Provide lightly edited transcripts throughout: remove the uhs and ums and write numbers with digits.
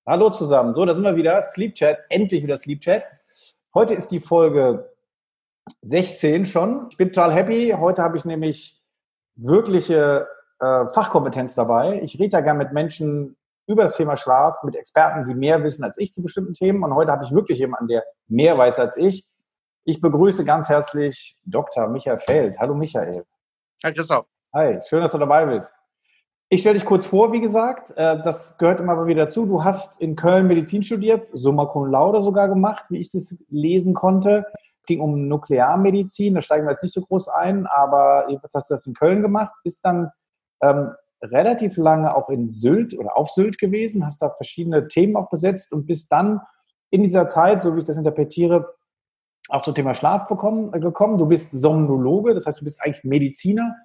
Hallo zusammen. So, da sind wir wieder. Sleep Chat. Endlich wieder Sleep Chat. Heute ist die Folge 16 schon. Ich bin total happy. Heute habe ich nämlich wirkliche Fachkompetenz dabei. Ich rede da gerne mit Menschen über das Thema Schlaf, mit Experten, die mehr wissen als ich zu bestimmten Themen. Und heute habe ich wirklich jemanden, der mehr weiß als ich. Ich begrüße ganz herzlich Dr. Michael Feld. Hallo Michael. Hi Christoph. Hi, schön, dass du dabei bist. Ich stelle dich kurz vor, wie gesagt, das gehört immer wieder dazu. Du hast in Köln Medizin studiert, Summa Cum Laude sogar gemacht, wie ich das lesen konnte. Es ging um Nuklearmedizin, da steigen wir jetzt nicht so groß ein, aber jedenfalls hast du das in Köln gemacht, bist dann relativ lange auch in Sylt oder auf Sylt gewesen, hast da verschiedene Themen auch besetzt und bist dann in dieser Zeit, so wie ich das interpretiere, auch zum Thema Schlaf gekommen. Du bist Somnologe, das heißt, du bist eigentlich Mediziner,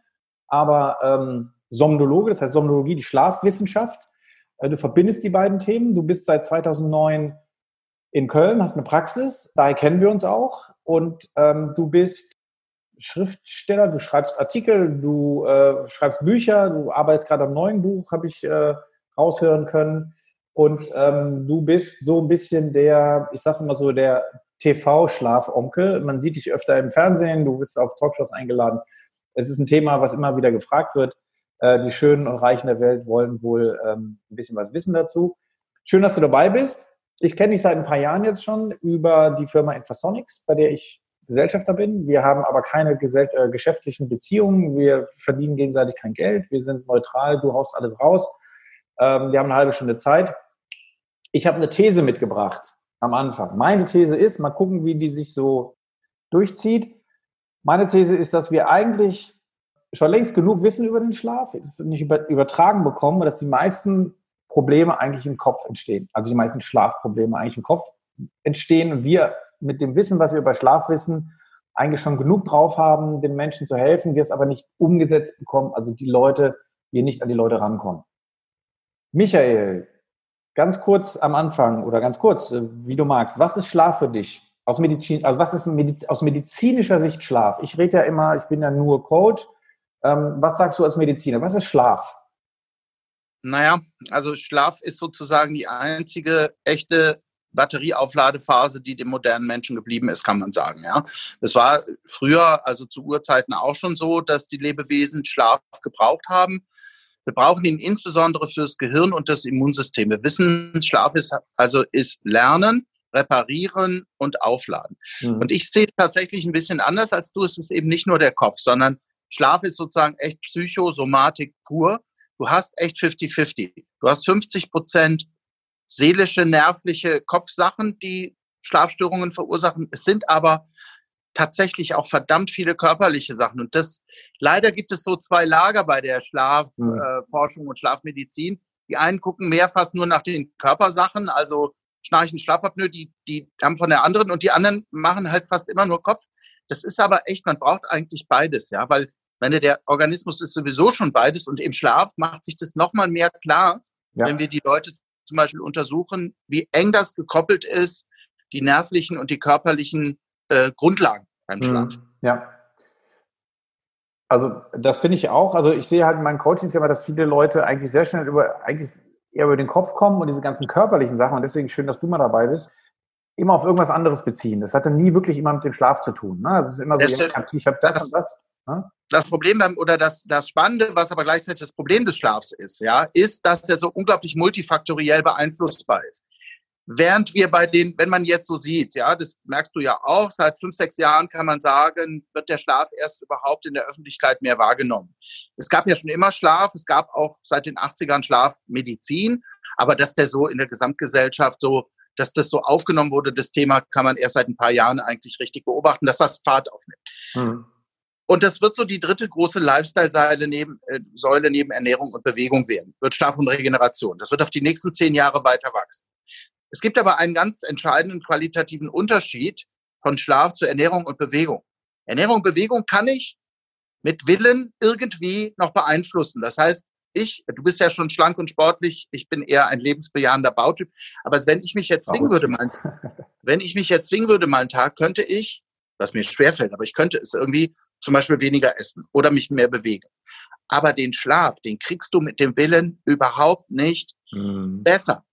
aber Somnologe, das heißt Somnologie, die Schlafwissenschaft. Du verbindest die beiden Themen. Du bist seit 2009 in Köln, hast eine Praxis, daher kennen wir uns auch. Und du bist Schriftsteller, du schreibst Artikel, du schreibst Bücher, du arbeitest gerade am neuen Buch, habe ich raushören können. Und du bist so ein bisschen der, ich sag's immer so, der TV-Schlafonkel. Man sieht dich öfter im Fernsehen, du bist auf Talkshows eingeladen. Es ist ein Thema, was immer wieder gefragt wird. Die Schönen und Reichen der Welt wollen wohl ein bisschen was wissen dazu. Schön, dass du dabei bist. Ich kenne dich seit ein paar Jahren jetzt schon über die Firma Infrasonics, bei der ich Gesellschafter bin. Wir haben aber keine geschäftlichen Beziehungen. Wir verdienen gegenseitig kein Geld. Wir sind neutral. Du haust alles raus. Wir haben eine halbe Stunde Zeit. Ich habe eine These mitgebracht am Anfang. Meine These ist, mal gucken, wie die sich so durchzieht. Meine These ist, dass wir eigentlich schon längst genug wissen über den Schlaf, das nicht übertragen bekommen, dass die meisten Probleme eigentlich im Kopf entstehen. Also die meisten Schlafprobleme eigentlich im Kopf entstehen und wir mit dem Wissen, was wir über Schlaf wissen, eigentlich schon genug drauf haben, den Menschen zu helfen, wir es aber nicht umgesetzt bekommen, also wir nicht an die Leute rankommen. Michael, ganz kurz am Anfang oder ganz kurz, wie du magst, was ist Schlaf für dich? Aus medizinischer Sicht Schlaf? Ich rede ja immer, ich bin ja nur Coach. Was sagst du als Mediziner? Was ist Schlaf? Naja, also Schlaf ist sozusagen die einzige echte Batterieaufladephase, die dem modernen Menschen geblieben ist, kann man sagen. Ja, das war früher, also zu Urzeiten auch schon so, dass die Lebewesen Schlaf gebraucht haben. Wir brauchen ihn insbesondere fürs Gehirn und das Immunsystem. Wir wissen, Schlaf ist Lernen, Reparieren und Aufladen. Und ich sehe es tatsächlich ein bisschen anders als du. Es ist eben nicht nur der Kopf, sondern Schlaf ist sozusagen echt Psychosomatik pur. Du hast echt 50-50. Du hast 50% seelische, nervliche Kopfsachen, die Schlafstörungen verursachen. Es sind aber tatsächlich auch verdammt viele körperliche Sachen. Und leider gibt es so zwei Lager bei der Schlafforschung und Schlafmedizin. Die einen gucken mehr fast nur nach den Körpersachen, also Schnarchen, Schlafapnoe, die haben von der anderen, und die anderen machen halt fast immer nur Kopf. Das ist aber echt, man braucht eigentlich beides, ja, weil der Organismus ist sowieso schon beides, und im Schlaf macht sich das nochmal mehr klar, wenn wir die Leute zum Beispiel untersuchen, wie eng das gekoppelt ist, die nervlichen und die körperlichen Grundlagen beim Schlaf. Ja. Also das finde ich auch. Also ich sehe halt in meinen Coachings immer, dass viele Leute eigentlich sehr schnell eher über den Kopf kommen und diese ganzen körperlichen Sachen, und deswegen schön, dass du mal dabei bist, immer auf irgendwas anderes beziehen. Das hat dann nie wirklich immer mit dem Schlaf zu tun. Ne? Das ist immer so, ich habe das und das. Ne? Das Problem oder das Spannende, was aber gleichzeitig das Problem des Schlafs ist, ja, ist, dass er so unglaublich multifaktoriell beeinflussbar ist. Während wir wenn man jetzt so sieht, ja, das merkst du ja auch, seit 5-6 Jahren kann man sagen, wird der Schlaf erst überhaupt in der Öffentlichkeit mehr wahrgenommen. Es gab ja schon immer Schlaf, es gab auch seit den 80ern Schlafmedizin, aber dass der so in der Gesamtgesellschaft dass das so aufgenommen wurde, das Thema, kann man erst seit ein paar Jahren eigentlich richtig beobachten, dass das Fahrt aufnimmt. Und das wird so die dritte große Lifestyle-Säule neben Ernährung und Bewegung werden, wird Schlaf und Regeneration. Das wird auf die nächsten 10 Jahre weiter wachsen. Es gibt aber einen ganz entscheidenden qualitativen Unterschied von Schlaf zu Ernährung und Bewegung. Ernährung und Bewegung kann ich mit Willen irgendwie noch beeinflussen. Das heißt, du bist ja schon schlank und sportlich, ich bin eher ein lebensbejahender Bautyp, aber wenn ich mich jetzt zwingen würde, mal einen Tag, könnte ich, was mir schwerfällt, aber ich könnte es irgendwie zum Beispiel weniger essen oder mich mehr bewegen. Aber den Schlaf, den kriegst du mit dem Willen überhaupt nicht besser.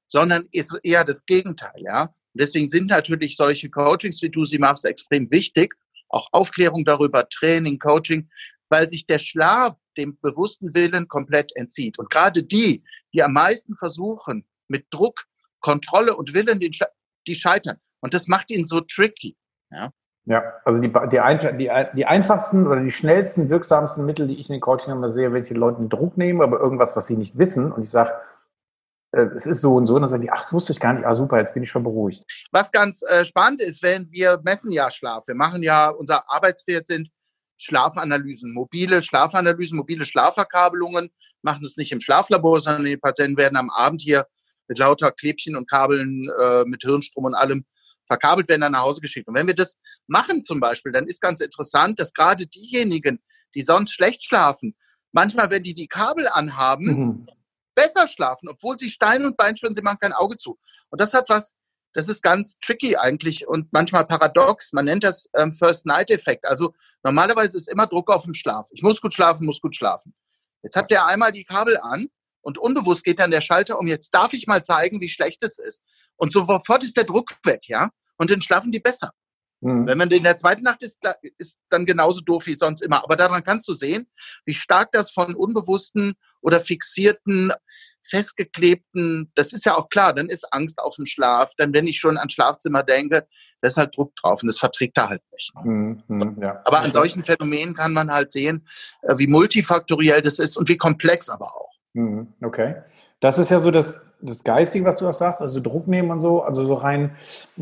sondern ist eher das Gegenteil, ja. Und deswegen sind natürlich solche Coachings, wie du sie machst, extrem wichtig. Auch Aufklärung darüber, Training, Coaching, weil sich der Schlaf dem bewussten Willen komplett entzieht. Und gerade die am meisten versuchen, mit Druck, Kontrolle und Willen, die scheitern. Und das macht ihn so tricky, ja. Ja, also die einfachsten oder die schnellsten, wirksamsten Mittel, die ich in den Coaching immer sehe, wenn ich den Leuten Druck nehme, aber irgendwas, was sie nicht wissen, und ich sage, es ist so und so, und dann sagen die, ach, das wusste ich gar nicht, super, jetzt bin ich schon beruhigt. Was ganz spannend ist, wenn wir messen ja Schlaf, wir machen ja, unser Arbeitsfeld sind Schlafanalysen, mobile Schlafverkabelungen, machen es nicht im Schlaflabor, sondern die Patienten werden am Abend hier mit lauter Klebchen und Kabeln, mit Hirnstrom und allem verkabelt, werden dann nach Hause geschickt. Und wenn wir das machen zum Beispiel, dann ist ganz interessant, dass gerade diejenigen, die sonst schlecht schlafen, manchmal, wenn die Kabel anhaben, besser schlafen, obwohl sie Stein und Bein schwören, sie machen kein Auge zu. Und das ist ganz tricky eigentlich und manchmal paradox. Man nennt das First-Night-Effekt. Also normalerweise ist immer Druck auf dem Schlaf. Ich muss gut schlafen. Jetzt hat der einmal die Kabel an und unbewusst geht dann der Schalter um. Jetzt darf ich mal zeigen, wie schlecht es ist. Und sofort ist der Druck weg, ja? Und dann schlafen die besser. Wenn man in der zweiten Nacht ist dann genauso doof wie sonst immer. Aber daran kannst du sehen, wie stark das von unbewussten oder fixierten, festgeklebten, das ist ja auch klar, dann ist Angst auf dem Schlaf. Dann, wenn ich schon an Schlafzimmer denke, da ist halt Druck drauf und das verträgt er halt nicht. Ja. Aber an solchen Phänomenen kann man halt sehen, wie multifaktoriell das ist und wie komplex aber auch. Okay. Das ist ja so das Geistige, was du auch sagst, also Druck nehmen und so, also so rein,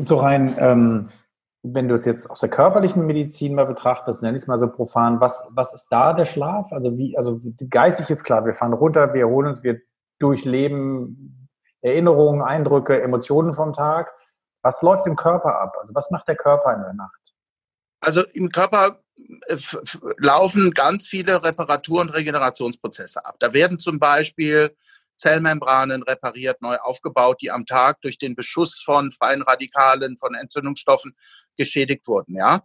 wenn du es jetzt aus der körperlichen Medizin mal betrachtest, nenne ich es mal so profan, was ist da der Schlaf? Also geistig ist klar, wir fahren runter, wir erholen uns, wir durchleben Erinnerungen, Eindrücke, Emotionen vom Tag. Was läuft im Körper ab? Also was macht der Körper in der Nacht? Also im Körper laufen ganz viele Reparatur- und Regenerationsprozesse ab. Da werden zum Beispiel Zellmembranen repariert, neu aufgebaut, die am Tag durch den Beschuss von freien Radikalen, von Entzündungsstoffen geschädigt wurden. Ja,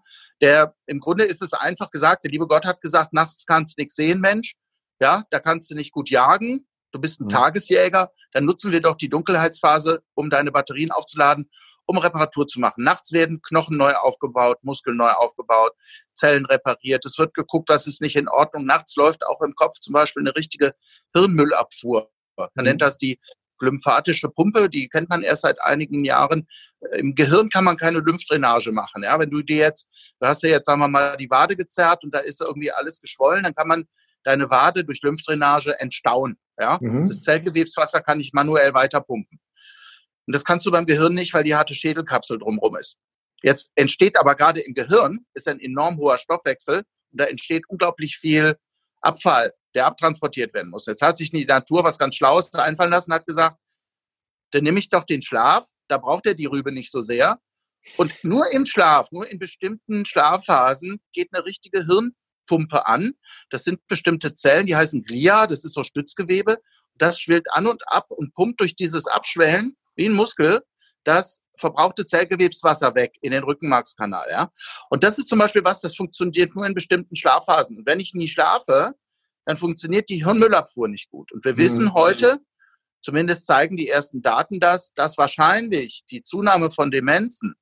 im Grunde ist es einfach gesagt, der liebe Gott hat gesagt, nachts kannst du nichts sehen, Mensch. Ja, da kannst du nicht gut jagen. Du bist ein Tagesjäger. Dann nutzen wir doch die Dunkelheitsphase, um deine Batterien aufzuladen, um Reparatur zu machen. Nachts werden Knochen neu aufgebaut, Muskeln neu aufgebaut, Zellen repariert. Es wird geguckt, was ist nicht in Ordnung. Nachts läuft auch im Kopf zum Beispiel eine richtige Hirnmüllabfuhr. Man nennt das die lymphatische Pumpe, die kennt man erst seit einigen Jahren. Im Gehirn kann man keine Lymphdrainage machen. Ja, wenn du hast ja jetzt, sagen wir mal, die Wade gezerrt und da ist irgendwie alles geschwollen, dann kann man deine Wade durch Lymphdrainage entstauen. Ja, das Zellgewebswasser kann ich manuell weiterpumpen. Und das kannst du beim Gehirn nicht, weil die harte Schädelkapsel drumherum ist. Jetzt entsteht aber gerade im Gehirn, ist ein enorm hoher Stoffwechsel und da entsteht unglaublich viel Abfall, der abtransportiert werden muss. Jetzt hat sich die Natur was ganz Schlaues einfallen lassen, hat gesagt, dann nehme ich doch den Schlaf, da braucht er die Rübe nicht so sehr. Und nur im Schlaf, nur in bestimmten Schlafphasen geht eine richtige Hirnpumpe an. Das sind bestimmte Zellen, die heißen Glia, das ist so Stützgewebe. Das schwillt an und ab und pumpt durch dieses Abschwellen, wie ein Muskel, das verbrauchte Zellgewebswasser weg in den Rückenmarkskanal. Ja? Und das ist zum Beispiel das funktioniert nur in bestimmten Schlafphasen. Und wenn ich nie schlafe, dann funktioniert die Hirnmüllabfuhr nicht gut. Und wir wissen heute, zumindest zeigen die ersten Daten dass wahrscheinlich die Zunahme von Demenzen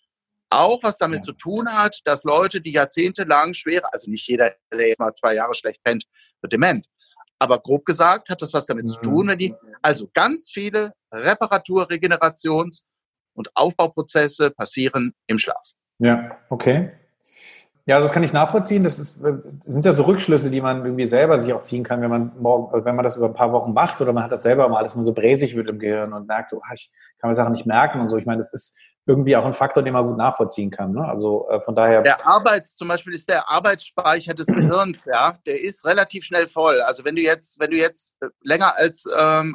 auch was damit zu tun hat, dass Leute, die jahrzehntelang also nicht jeder, der jetzt mal 2 Jahre schlecht pennt, wird dement. Aber grob gesagt hat das was damit zu tun, also ganz viele Reparatur-, Regenerations- und Aufbauprozesse passieren im Schlaf. Ja, okay. Ja, also das kann ich nachvollziehen. Das sind ja so Rückschlüsse, die man irgendwie selber sich auch ziehen kann, wenn man das über ein paar Wochen macht oder man hat das selber mal, dass man so bräsig wird im Gehirn und merkt so, ich kann mir Sachen nicht merken und so. Ich meine, das ist irgendwie auch ein Faktor, den man gut nachvollziehen kann. Ne? Also von daher. Zum Beispiel ist der Arbeitsspeicher des Gehirns, ja, der ist relativ schnell voll. Also wenn du jetzt länger als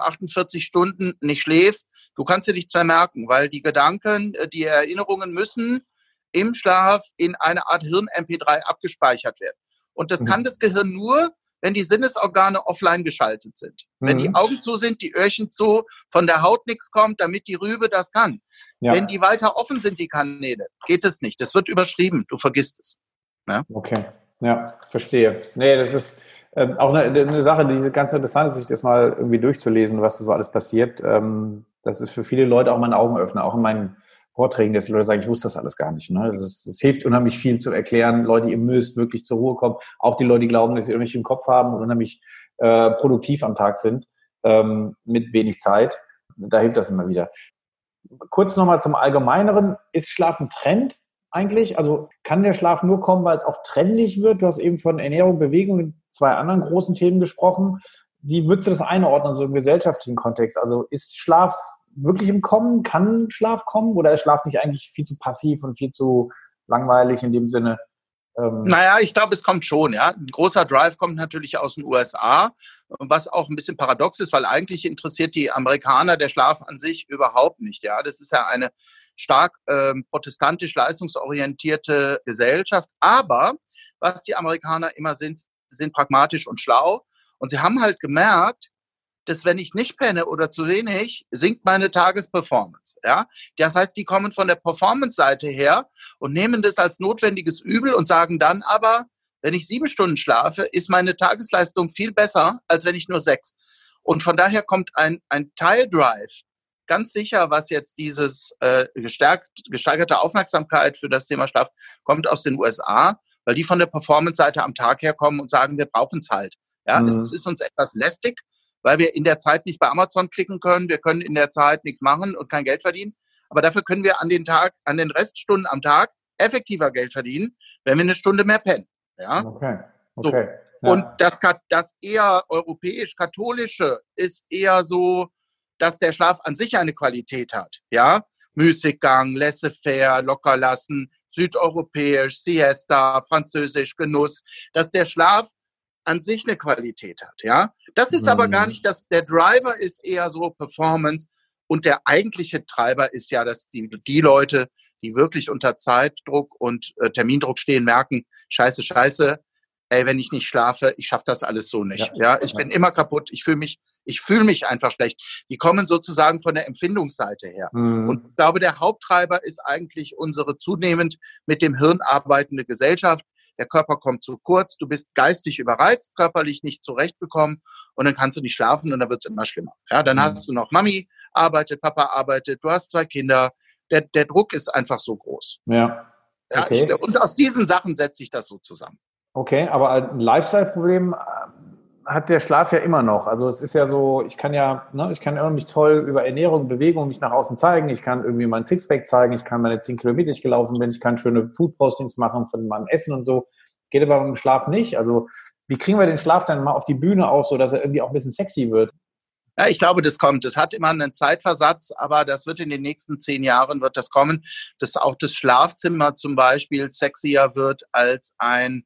48 Stunden nicht schläfst, du kannst dir nichts mehr merken, weil die Gedanken, die Erinnerungen müssen im Schlaf in eine Art Hirn-MP3 abgespeichert werden. Und das kann das Gehirn nur, wenn die Sinnesorgane offline geschaltet sind. Wenn die Augen zu sind, die Öhrchen zu, von der Haut nichts kommt, damit die Rübe das kann. Ja. Wenn die weiter offen sind, die Kanäle, geht es nicht. Das wird überschrieben, du vergisst es. Ja? Okay, ja, verstehe. Nee, das ist auch eine Sache, die ganz interessant ist, sich das mal irgendwie durchzulesen, was so alles passiert. Das ist für viele Leute auch mal ein Augenöffner, auch in meinen Vorträgen, dass die Leute sagen, ich wusste das alles gar nicht. Ne? Das hilft unheimlich viel zu erklären. Leute, ihr müsst wirklich zur Ruhe kommen. Auch die Leute, die glauben, dass sie irgendwelche im Kopf haben und unheimlich produktiv am Tag sind, mit wenig Zeit. Da hilft das immer wieder. Kurz nochmal zum Allgemeineren. Ist Schlaf ein Trend eigentlich? Also kann der Schlaf nur kommen, weil es auch trendig wird? Du hast eben von Ernährung, Bewegung und 2 anderen großen Themen gesprochen. Wie würdest du das einordnen, so im gesellschaftlichen Kontext? Also ist Schlaf wirklich im Kommen? Kann Schlaf kommen? Oder ist Schlaf nicht eigentlich viel zu passiv und viel zu langweilig in dem Sinne? Naja, ich glaube, es kommt schon, ja. Ein großer Drive kommt natürlich aus den USA, was auch ein bisschen paradox ist, weil eigentlich interessiert die Amerikaner der Schlaf an sich überhaupt nicht, ja. Das ist ja eine stark protestantisch leistungsorientierte Gesellschaft. Aber was die Amerikaner immer sind pragmatisch und schlau. Und sie haben halt gemerkt, dass wenn ich nicht penne oder zu wenig, sinkt meine Tagesperformance. Ja? Das heißt, die kommen von der Performance-Seite her und nehmen das als notwendiges Übel und sagen dann aber, wenn ich 7 Stunden schlafe, ist meine Tagesleistung viel besser, als wenn ich nur 6. Und von daher kommt ein Teildrive, ganz sicher, was jetzt dieses gesteigerte Aufmerksamkeit für das Thema Schlaf kommt aus den USA, weil die von der Performance-Seite am Tag herkommen und sagen, wir brauchen es halt. Ja, es ist uns etwas lästig, weil wir in der Zeit nicht bei Amazon klicken können. Wir können in der Zeit nichts machen und kein Geld verdienen. Aber dafür können wir an den Reststunden am Tag effektiver Geld verdienen, wenn wir eine Stunde mehr pennen. Ja? Okay. So. Ja. Und das eher europäisch-katholische ist eher so, dass der Schlaf an sich eine Qualität hat. Ja? Müßiggang, laissez-faire, locker lassen, südeuropäisch, Siesta, französisch, Genuss, dass der Schlaf an sich eine Qualität hat, ja. Das ist aber gar nicht, der Driver ist eher so Performance und der eigentliche Treiber ist ja, dass die Leute, die wirklich unter Zeitdruck und Termindruck stehen, merken, scheiße, ey, wenn ich nicht schlafe, ich schaffe das alles so nicht, ja. Ich bin immer kaputt, ich fühle mich einfach schlecht. Die kommen sozusagen von der Empfindungsseite her. Und ich glaube, der Haupttreiber ist eigentlich unsere zunehmend mit dem Hirn arbeitende Gesellschaft. Der Körper kommt zu kurz, du bist geistig überreizt, körperlich nicht zurechtgekommen und dann kannst du nicht schlafen und dann wird es immer schlimmer. Ja, dann hast du noch Mami arbeitet, Papa arbeitet, du hast 2 Kinder, der Druck ist einfach so groß. Ja. Okay. Ja, und aus diesen Sachen setze ich das so zusammen. Okay, aber ein Lifestyle-Problem hat der Schlaf ja immer noch. Also es ist ja so, ich kann irgendwie toll über Ernährung, Bewegung mich nach außen zeigen, ich kann irgendwie mein Sixpack zeigen, ich kann meine 10 Kilometer, die ich gelaufen bin, ich kann schöne Food-Postings machen von meinem Essen und so. Geht aber beim Schlaf nicht. Also wie kriegen wir den Schlaf dann mal auf die Bühne auch so, dass er irgendwie auch ein bisschen sexy wird? Ja, ich glaube, das kommt. Das hat immer einen Zeitversatz, aber das wird in den nächsten 10 Jahren wird das kommen, dass auch das Schlafzimmer zum Beispiel sexier wird als ein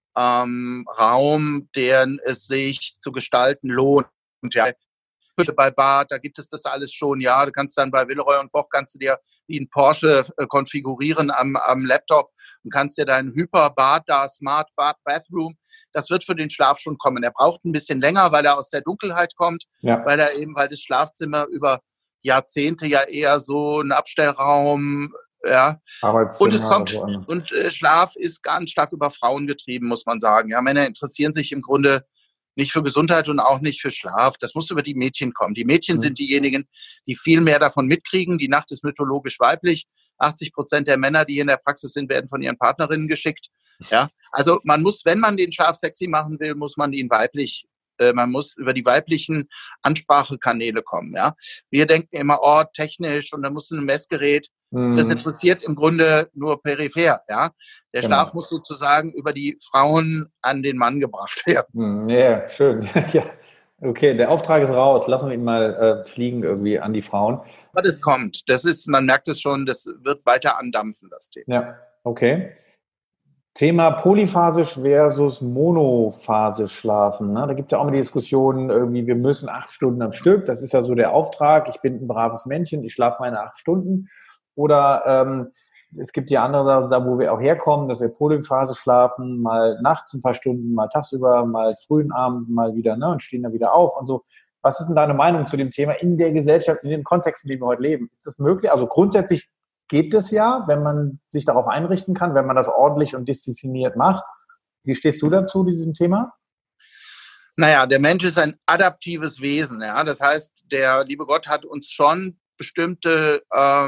Raum, den es sich zu gestalten lohnt. Und ja, bei Bad, da gibt es das alles schon. Ja, du kannst dann bei Villeroy und Boch kannst du dir wie ein Porsche konfigurieren am Laptop und kannst dir dein Hyperbad da, Smart Bathroom, das wird für den Schlaf schon kommen. Er braucht ein bisschen länger, weil er aus der Dunkelheit kommt, weil das Schlafzimmer über Jahrzehnte ja eher so ein Abstellraum, ja. Und es kommt, und Schlaf ist ganz stark über Frauen getrieben, muss man sagen. Ja, Männer interessieren sich im Grunde nicht für Gesundheit und auch nicht für Schlaf. Das muss über die Mädchen kommen. Die Mädchen sind diejenigen, die viel mehr davon mitkriegen. Die Nacht ist mythologisch weiblich. 80% der Männer, die hier in der Praxis sind, werden von ihren Partnerinnen geschickt. Ja, also man muss, wenn man den Schlaf sexy machen will, muss man ihn weiblich. Man muss über die weiblichen Ansprachekanäle kommen. Ja, wir denken immer, technisch und dann muss ein Messgerät. Das interessiert im Grunde nur peripher. Ja, der Schlaf muss sozusagen über die Frauen an den Mann gebracht werden. Ja, schön. Ja. Okay, der Auftrag ist raus. Lassen wir ihn mal fliegen irgendwie an die Frauen. Aber das kommt. Man merkt es schon, das wird weiter andampfen, das Thema. Ja, okay. Thema polyphasisch versus monophasisch schlafen. Ne? Da gibt es ja auch immer die Diskussion, irgendwie, wir müssen 8 Stunden am Stück. Das ist ja so der Auftrag. Ich bin ein braves Männchen, ich schlafe meine 8 Stunden. Oder es gibt ja andere Sachen, da wo wir auch herkommen, dass wir polyphasisch schlafen, mal nachts ein paar Stunden, mal tagsüber, mal frühen Abend, mal wieder, ne, und stehen dann wieder auf und so. Was ist denn deine Meinung zu dem Thema in der Gesellschaft, in den Kontexten, in denen wir heute leben? Ist das möglich? Also grundsätzlich geht das ja, wenn man sich darauf einrichten kann, wenn man das ordentlich und diszipliniert macht. Wie stehst du dazu, diesem Thema? Naja, der Mensch ist ein adaptives Wesen. Ja? Das heißt, der liebe Gott hat uns schon bestimmte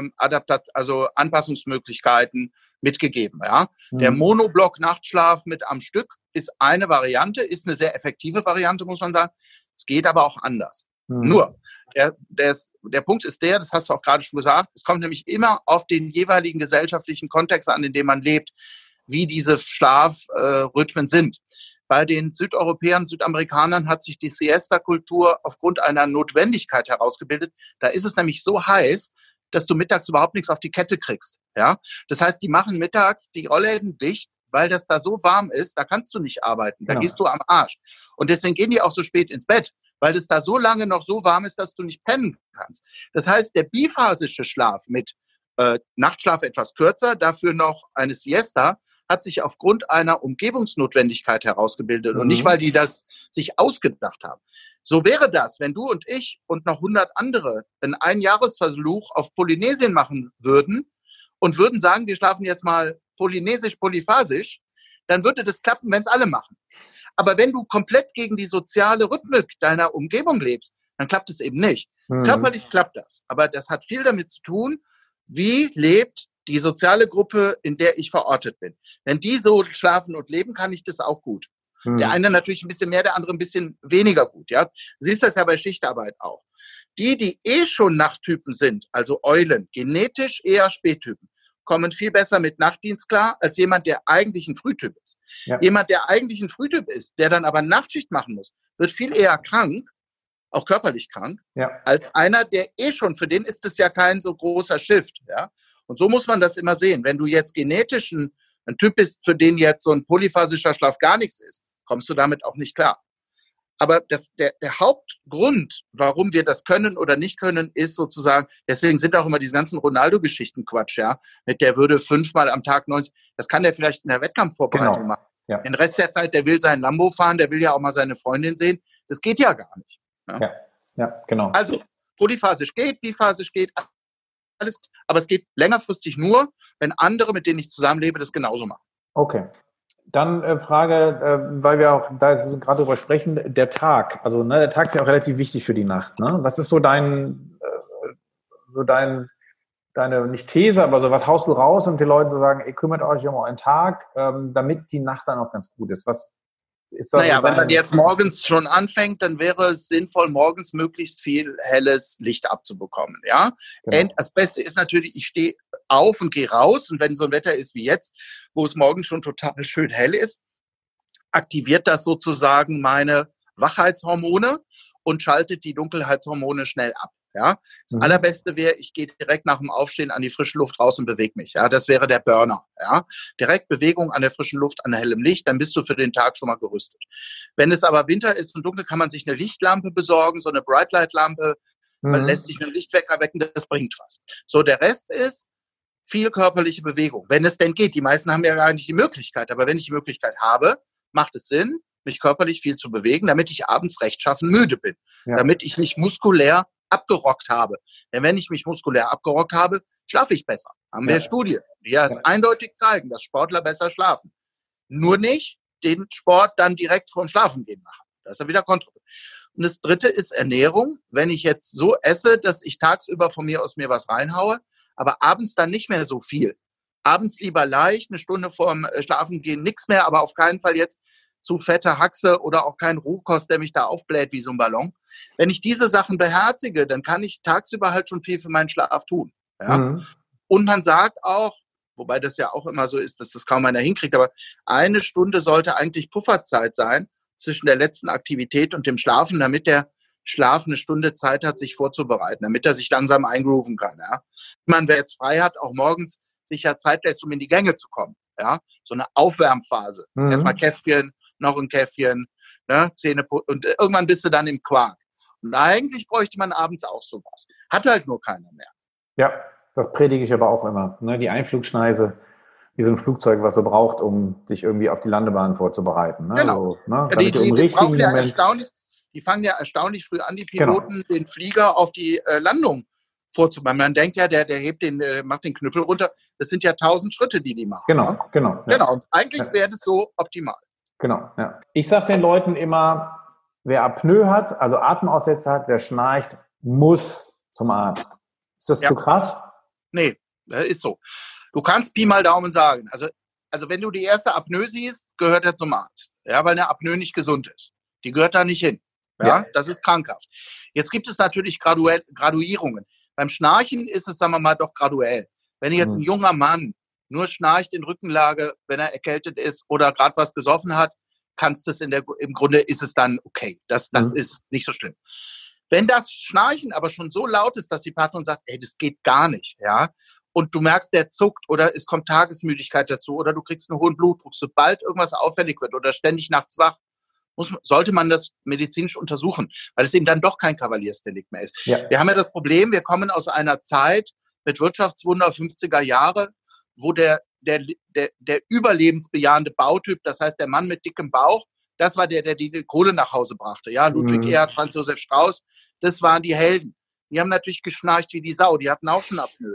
also Anpassungsmöglichkeiten mitgegeben. Ja? Der Monoblock-Nachtschlaf mit am Stück ist eine Variante, ist eine sehr effektive Variante, muss man sagen. Es geht aber auch anders. Nur, der Punkt ist das hast du auch gerade schon gesagt, es kommt nämlich immer auf den jeweiligen gesellschaftlichen Kontext an, in dem man lebt, wie diese Schlafrhythmen sind. Bei den Südeuropäern, Südamerikanern hat sich die Siesta-Kultur aufgrund einer Notwendigkeit herausgebildet. Da ist es nämlich so heiß, dass du mittags überhaupt nichts auf die Kette kriegst. Ja? Das heißt, die machen mittags die Rollläden dicht, weil das da so warm ist, da kannst du nicht arbeiten. Da gehst du am Arsch. Und deswegen gehen die auch so spät ins Bett, weil es da so lange noch so warm ist, dass du nicht pennen kannst. Das heißt, der biphasische Schlaf mit Nachtschlaf etwas kürzer, dafür noch eine Siesta, hat sich aufgrund einer Umgebungsnotwendigkeit herausgebildet und nicht, weil die das sich ausgedacht haben. So wäre das, wenn du und ich und noch 100 andere einen Einjahresversuch auf Polynesien machen würden und würden sagen, wir schlafen jetzt mal polynesisch-polyphasisch, dann würde das klappen, wenn es alle machen. Aber wenn du komplett gegen die soziale Rhythmik deiner Umgebung lebst, dann klappt es eben nicht. Körperlich klappt das, aber das hat viel damit zu tun, wie lebt die soziale Gruppe, in der ich verortet bin. Wenn die so schlafen und leben, kann ich das auch gut. Der eine natürlich ein bisschen mehr, der andere ein bisschen weniger gut. Ja? Du siehst das ja bei Schichtarbeit auch. Die schon Nachttypen sind, also Eulen, genetisch eher Spättypen, kommen viel besser mit Nachtdienst klar, als jemand, der eigentlich ein Frühtyp ist. Ja. Jemand, der eigentlich ein Frühtyp ist, der dann aber Nachtschicht machen muss, wird viel eher krank, auch körperlich krank, als einer, der schon, für den ist es ja kein so großer Shift. Ja? Und so muss man das immer sehen. Wenn du jetzt genetisch ein Typ bist, für den jetzt so ein polyphasischer Schlaf gar nichts ist, kommst du damit auch nicht klar. Aber der Hauptgrund, warum wir das können oder nicht können, ist sozusagen, deswegen sind auch immer diese ganzen Ronaldo-Geschichten Quatsch, ja, mit der würde 5-mal am Tag 90, das kann der vielleicht in der Wettkampfvorbereitung machen. Ja. Den Rest der Zeit, der will sein Lambo fahren, der will ja auch mal seine Freundin sehen. Das geht ja gar nicht. Ja, genau. Also, polyphasisch geht, biphasisch geht, alles, aber es geht längerfristig nur, wenn andere, mit denen ich zusammenlebe, das genauso machen. Okay. Dann Frage, weil wir auch da gerade drüber sprechen, der Tag. Also der Tag ist ja auch relativ wichtig für die Nacht. Ne? Was ist so deine, nicht These, aber so was haust du raus, um den Leuten zu sagen, ey, kümmert euch um euren Tag, damit die Nacht dann auch ganz gut ist. Was ist das? Naja, wenn man jetzt morgens schon anfängt, dann wäre es sinnvoll, morgens möglichst viel helles Licht abzubekommen. Ja? Genau. Das Beste ist natürlich, ich stehe auf und gehe raus und wenn so ein Wetter ist wie jetzt, wo es morgens schon total schön hell ist, aktiviert das sozusagen meine Wachheitshormone und schaltet die Dunkelheitshormone schnell ab. Ja? Das Allerbeste wäre, ich gehe direkt nach dem Aufstehen an die frische Luft raus und bewege mich. Ja? Das wäre der Burner. Ja? Direkt Bewegung an der frischen Luft, an hellem Licht, dann bist du für den Tag schon mal gerüstet. Wenn es aber Winter ist und dunkel, kann man sich eine Lichtlampe besorgen, so eine Brightlight-Lampe. Man lässt sich mit einem Lichtwecker wecken, das bringt was. So, der Rest ist viel körperliche Bewegung, wenn es denn geht. Die meisten haben ja gar nicht die Möglichkeit, aber wenn ich die Möglichkeit habe, macht es Sinn, mich körperlich viel zu bewegen, damit ich abends rechtschaffen müde bin, damit ich nicht muskulär abgerockt habe. Denn wenn ich mich muskulär abgerockt habe, schlafe ich besser. Haben wir Studien, die das eindeutig zeigen, dass Sportler besser schlafen. Nur nicht den Sport dann direkt vorm Schlafengehen machen. Das ist ja wieder kontraproduktiv. Und das Dritte ist Ernährung. Wenn ich jetzt so esse, dass ich tagsüber von mir aus mir was reinhaue, aber abends dann nicht mehr so viel. Abends lieber leicht, eine Stunde vorm Schlafengehen nichts mehr, aber auf keinen Fall jetzt zu fette Haxe oder auch kein Rohkost, der mich da aufbläht wie so ein Ballon. Wenn ich diese Sachen beherzige, dann kann ich tagsüber halt schon viel für meinen Schlaf tun. Ja? Und man sagt auch, wobei das ja auch immer so ist, dass das kaum einer hinkriegt, aber 1 Stunde sollte eigentlich Pufferzeit sein zwischen der letzten Aktivität und dem Schlafen, damit der Schlaf 1 Stunde Zeit hat, sich vorzubereiten, damit er sich langsam eingrooven kann. Ja? Man, wer jetzt frei hat, auch morgens sich ja Zeit lässt, um in die Gänge zu kommen. Ja? So eine Aufwärmphase. Erstmal Käffchen, noch ein Käffchen, ne? Zähne und irgendwann bist du dann im Quark. Und eigentlich bräuchte man abends auch sowas. Hat halt nur keiner mehr. Ja, das predige ich aber auch immer. Ne? Die Einflugschneise, wie so ein Flugzeug, was so braucht, um sich irgendwie auf die Landebahn vorzubereiten. Ne? Genau. So, ne? Die fangen ja erstaunlich früh an, die Piloten, den Flieger auf die Landung vorzubereiten. Man denkt ja, der hebt macht den Knüppel runter. Das sind ja 1000 Schritte, die machen. Genau. Genau. Und eigentlich wäre das so optimal. Genau, ja. Ich sage den Leuten immer, wer Apnoe hat, also Atemaussetzer hat, wer schnarcht, muss zum Arzt. Ist das zu krass? Nee, das ist so. Du kannst Pi mal Daumen sagen. Also wenn du die erste Apnoe siehst, gehört er zum Arzt. Ja, weil eine Apnoe nicht gesund ist. Die gehört da nicht hin. Ja, das ist krankhaft. Jetzt gibt es natürlich Graduierungen. Beim Schnarchen ist es, sagen wir mal, doch graduell. Wenn jetzt ein junger Mann nur schnarcht in Rückenlage, wenn er erkältet ist oder gerade was gesoffen hat, im Grunde ist es dann okay. Das ist nicht so schlimm. Wenn das Schnarchen aber schon so laut ist, dass die Partnerin sagt, ey, das geht gar nicht, ja, und du merkst, der zuckt oder es kommt Tagesmüdigkeit dazu oder du kriegst einen hohen Blutdruck, sobald irgendwas auffällig wird oder ständig nachts wach, sollte man das medizinisch untersuchen, weil es eben dann doch kein Kavaliersdelikt mehr ist. Ja. Wir haben ja das Problem, wir kommen aus einer Zeit mit Wirtschaftswunder 50er Jahre, wo der überlebensbejahende Bautyp, das heißt der Mann mit dickem Bauch, das war der die Kohle nach Hause brachte. Ja, Ludwig Erhard, Franz Josef Strauß, das waren die Helden. Die haben natürlich geschnarcht wie die Sau, die hatten auch schon Apnoe.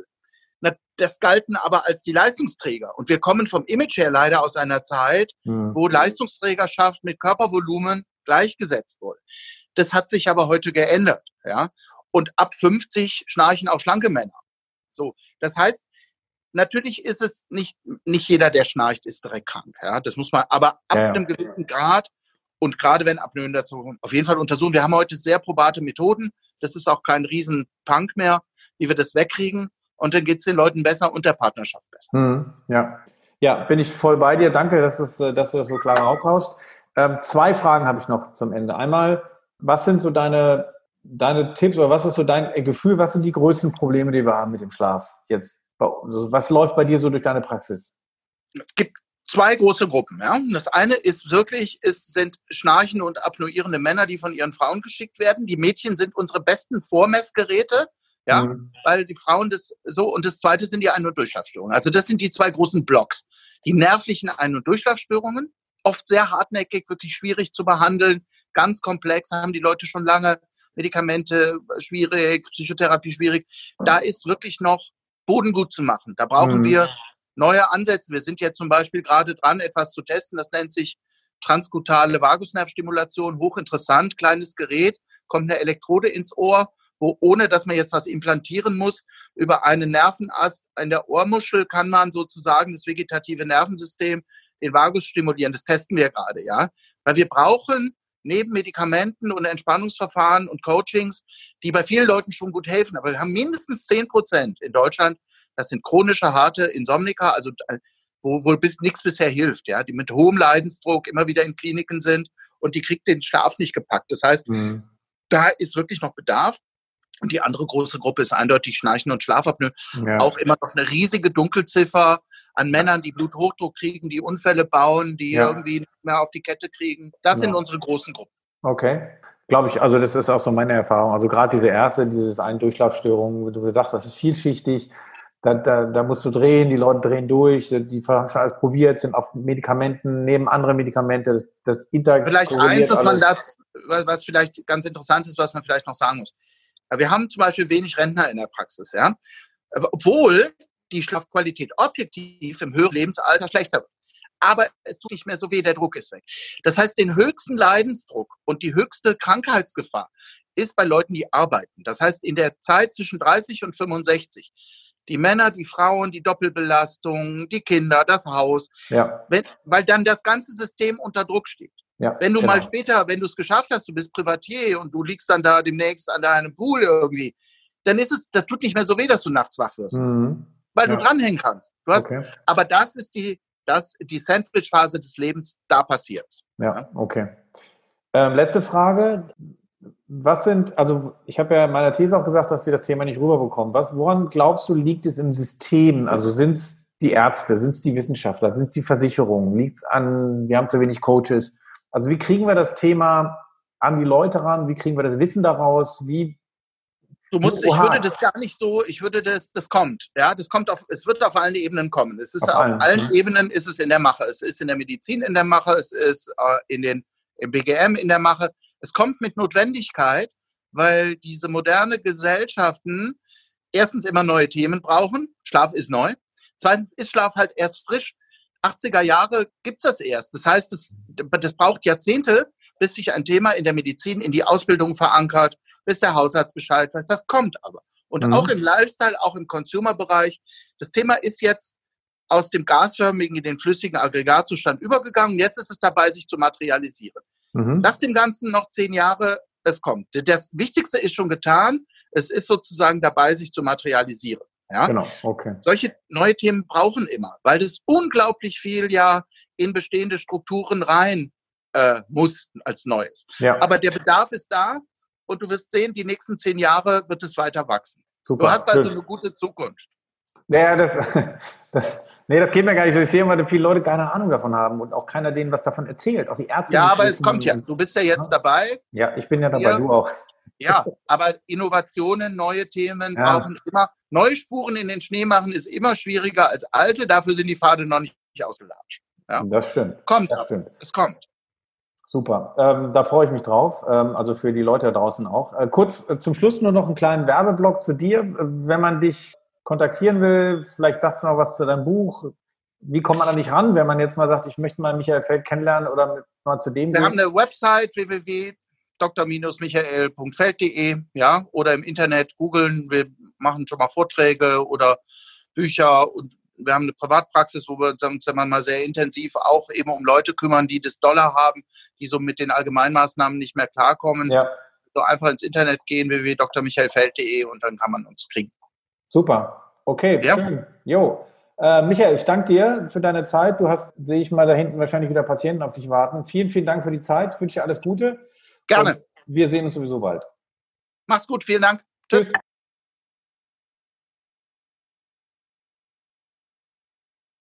Das galten aber als die Leistungsträger. Und wir kommen vom Image her leider aus einer Zeit, wo Leistungsträgerschaft mit Körpervolumen gleichgesetzt wurde. Das hat sich aber heute geändert. Ja? Und ab 50 schnarchen auch schlanke Männer. So, das heißt, natürlich ist es nicht jeder, der schnarcht, ist direkt krank. Ja? Das muss man, aber ab einem gewissen Grad und gerade wenn Apnoe dazu auf jeden Fall untersuchen. Wir haben heute sehr probate Methoden. Das ist auch kein Riesen-Punk mehr, wie wir das wegkriegen. Und dann geht es den Leuten besser und der Partnerschaft besser. Ja, bin ich voll bei dir. Danke, dass du das so klar raushaust. 2 Fragen habe ich noch zum Ende. Einmal, was sind so deine Tipps oder was ist so dein Gefühl, was sind die größten Probleme, die wir haben mit dem Schlaf jetzt? Was läuft bei dir so durch deine Praxis? Es gibt 2 große Gruppen. Ja? Das eine ist wirklich, sind schnarchende und apnoierende Männer, die von ihren Frauen geschickt werden. Die Mädchen sind unsere besten Vormessgeräte. Ja, weil die Frauen das so, und das zweite sind die Ein- und Durchschlafstörungen. Also das sind die 2 großen Blocks. Die nervlichen Ein- und Durchschlafstörungen, oft sehr hartnäckig, wirklich schwierig zu behandeln, ganz komplex, haben die Leute schon lange, Medikamente schwierig, Psychotherapie schwierig. Da ist wirklich noch Boden gut zu machen. Da brauchen wir neue Ansätze. Wir sind jetzt zum Beispiel gerade dran, etwas zu testen, das nennt sich transkutale Vagusnervstimulation, hochinteressant, kleines Gerät, kommt eine Elektrode ins Ohr, wo ohne, dass man jetzt was implantieren muss, über einen Nervenast in der Ohrmuschel kann man sozusagen das vegetative Nervensystem, den Vagus stimulieren. Das testen wir gerade, ja. Weil wir brauchen neben Medikamenten und Entspannungsverfahren und Coachings, die bei vielen Leuten schon gut helfen, aber wir haben mindestens 10% in Deutschland, das sind chronische, harte Insomniker, also wo nichts bisher hilft, ja, die mit hohem Leidensdruck immer wieder in Kliniken sind und die kriegt den Schlaf nicht gepackt. Das heißt, da ist wirklich noch Bedarf. Und die andere große Gruppe ist eindeutig Schnarchen und Schlafapnoe. Ja. Auch immer noch eine riesige Dunkelziffer an Männern, die Bluthochdruck kriegen, die Unfälle bauen, die irgendwie nicht mehr auf die Kette kriegen. Das sind unsere großen Gruppen. Okay. Glaube ich, also das ist auch so meine Erfahrung. Also gerade diese Ein-Durchlaufstörung, wie du sagst, das ist vielschichtig. Da musst du drehen, die Leute drehen durch, die haben schon alles probiert, sind auf Medikamenten, nehmen andere Medikamente. Das vielleicht eins, was vielleicht ganz interessant ist, was man vielleicht noch sagen muss. Wir haben zum Beispiel wenig Rentner in der Praxis, ja, obwohl die Schlafqualität objektiv im höheren Lebensalter schlechter wird. Aber es tut nicht mehr so weh, der Druck ist weg. Das heißt, den höchsten Leidensdruck und die höchste Krankheitsgefahr ist bei Leuten, die arbeiten. Das heißt, in der Zeit zwischen 30 und 65, die Männer, die Frauen, die Doppelbelastung, die Kinder, das Haus, weil dann das ganze System unter Druck steht. Ja, wenn du mal später, wenn du es geschafft hast, du bist Privatier und du liegst dann da demnächst an deinem Pool irgendwie, dann das tut nicht mehr so weh, dass du nachts wach wirst, weil du dranhängen kannst. Aber das ist die Sandwich-Phase des Lebens, da passiert's. Ja, okay. Letzte Frage. Ich habe ja in meiner These auch gesagt, dass wir das Thema nicht rüberbekommen. Woran glaubst du, liegt es im System? Also sind es die Ärzte, sind es die Wissenschaftler, sind es die Versicherungen? Liegt es an, wir haben zu wenig Coaches? Also wie kriegen wir das Thema an die Leute ran? Wie kriegen wir das Wissen daraus? Ich würde das gar nicht so, das kommt. Ja, es wird auf allen Ebenen kommen. Es ist auf allen Ebenen ist es in der Mache. Es ist in der Medizin in der Mache, es ist im BGM in der Mache. Es kommt mit Notwendigkeit, weil diese moderne Gesellschaften erstens immer neue Themen brauchen. Schlaf ist neu. Zweitens ist Schlaf halt erst frisch. 80er Jahre gibt es das erst. Das heißt, das braucht Jahrzehnte, bis sich ein Thema in der Medizin in die Ausbildung verankert, bis der Hausarzt Bescheid weiß. Das kommt aber. Und auch im Lifestyle, auch im Consumer-Bereich. Das Thema ist jetzt aus dem gasförmigen in den flüssigen Aggregatzustand übergegangen. Jetzt ist es dabei, sich zu materialisieren. Lass dem Ganzen noch 10 Jahre, es kommt. Das Wichtigste ist schon getan. Es ist sozusagen dabei, sich zu materialisieren. Ja? Genau, okay. Solche neue Themen brauchen immer, weil das unglaublich viel ja in bestehende Strukturen rein muss als Neues. Ja. Aber der Bedarf ist da und du wirst sehen, die nächsten 10 Jahre wird es weiter wachsen. Super. Du hast also eine gute Zukunft. Ja, das geht mir gar nicht so. Ich sehe immer, dass viele Leute keine Ahnung davon haben und auch keiner denen was davon erzählt. Auch die Ärzte. Ja, aber es kommt ja. Du bist ja jetzt dabei. Ja, ich bin ja dabei, du auch. Ja, aber Innovationen, neue Themen brauchen immer, neue Spuren in den Schnee machen ist immer schwieriger als alte. Dafür sind die Pfade noch nicht ausgelatscht. Ja? Das stimmt. Es kommt. Super, da freue ich mich drauf, also für die Leute da draußen auch. Kurz zum Schluss nur noch einen kleinen Werbeblock zu dir. Wenn man dich kontaktieren will, vielleicht sagst du noch was zu deinem Buch. Wie kommt man an dich ran, wenn man jetzt mal sagt, ich möchte mal Michael Feld kennenlernen oder mal zu dem Wir gehen? haben eine Website www.dr-michael.feld.de, ja, oder im Internet googeln. Wir machen schon mal Vorträge oder Bücher und wir haben eine Privatpraxis, wo wir uns sagen wir mal sehr intensiv auch eben um Leute kümmern, die das Dollar haben, die so mit den Allgemeinmaßnahmen nicht mehr klarkommen. Ja. So einfach ins Internet gehen, www.drmichaelfeld.de und dann kann man uns kriegen. Super, okay, schön. Jo. Michael, ich danke dir für deine Zeit. Du hast, sehe ich mal, da hinten wahrscheinlich wieder Patienten auf dich warten. Vielen, vielen Dank für die Zeit. Ich wünsche dir alles Gute. Gerne. Und wir sehen uns sowieso bald. Mach's gut, vielen Dank. Tschüss.